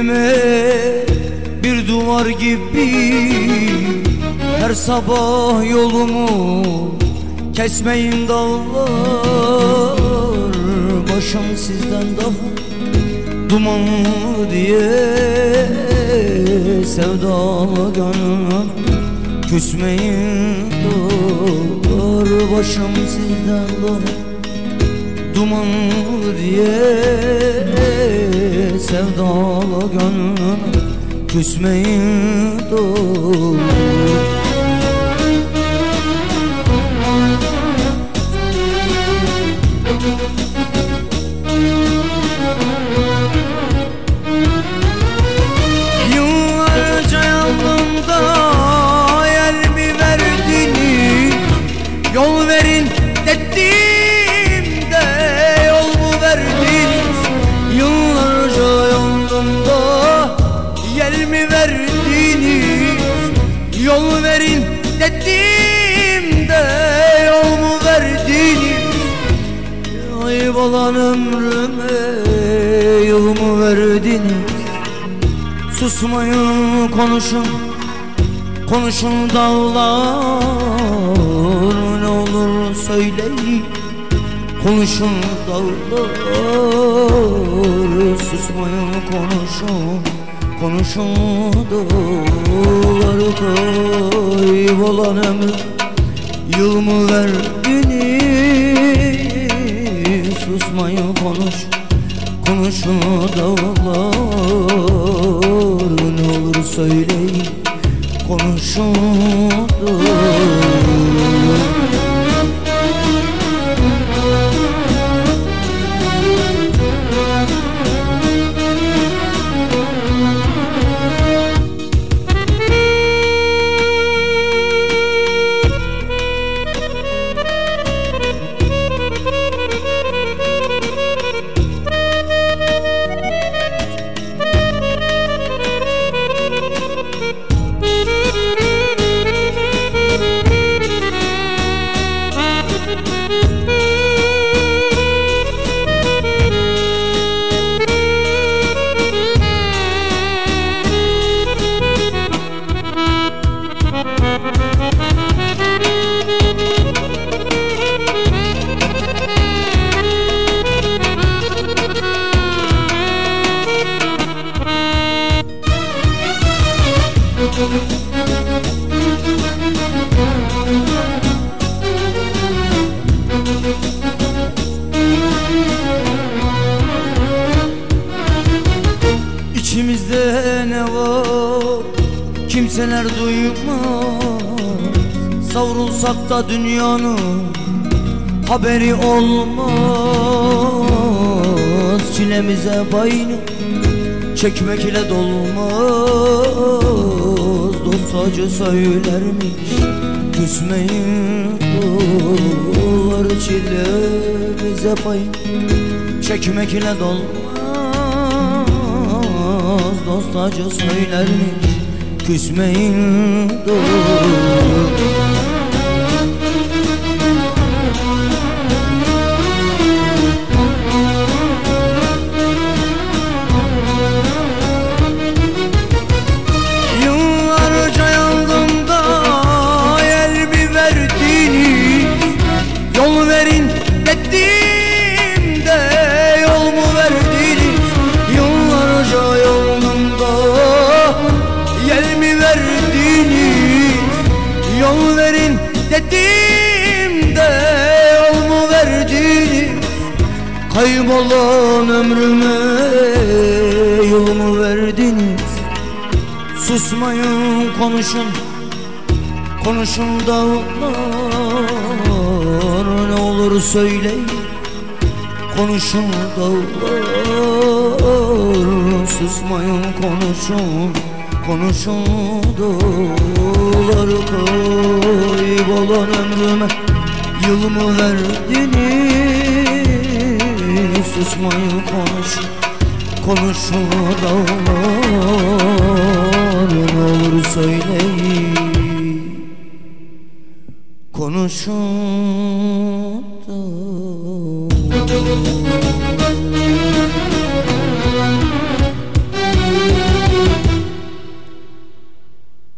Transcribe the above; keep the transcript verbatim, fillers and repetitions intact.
Önüme bir duvar gibi her sabah yolumu kesmeyin dağlar. Başım sizden daha dumanlı diye sevdalı gönlüm küsmeyin dağlar. Başım sizden daha dumanlı diye sevdalı gönlüm küsmeyin dağlar. Yıllarca yanımda yer mi verdiniz? Yol verin dediğimde yol mu verdiniz? Yıllarca yanımda yer mi verdiniz? Yol verin dediğimde yol mu verdiniz? Ayıp olan ömrüme yol mu verdiniz? Susmayın, konuşun, konuşun dağlar, ne olur söyleyin. Konuşun dağlar, susmayın, konuşun, konuşun dağlar. Kaybolan ömür yıl mı verdiniz? Susmayın, konuş, konuşun dağlar, ne olur söyleyin. Konuşun dağlar. İçimizde ne var kimseler duymaz. Savrulsak da dünyanın haberi olmaz. Çilemize payını çekmek ile dolmaz. Dost acı söylermiş küsmeyin dolar. Çilemize payını çekmek ile dolmaz. Dost acı söylermiş küsmeyin dost. Yıllarca yandım da yer mi verdiniz? Yol verin dediğimde yol mu verdiniz? Yıllarca yolumda yer mi verdiniz? Yol verin dediğimde yol mu verdiniz? Kaybolan ömrüme yol mu verdiniz? Susmayın, konuşun, konuşun dağlar, ne olur söyleyin. Konuşun dağlar, susmayın, konuşun, konuşun dağlar. Kaybolan ömrüme yıl mı verdiniz? Susmayın, konuşun, konuşun dağlar, ne olur söyleyin. Konuşun da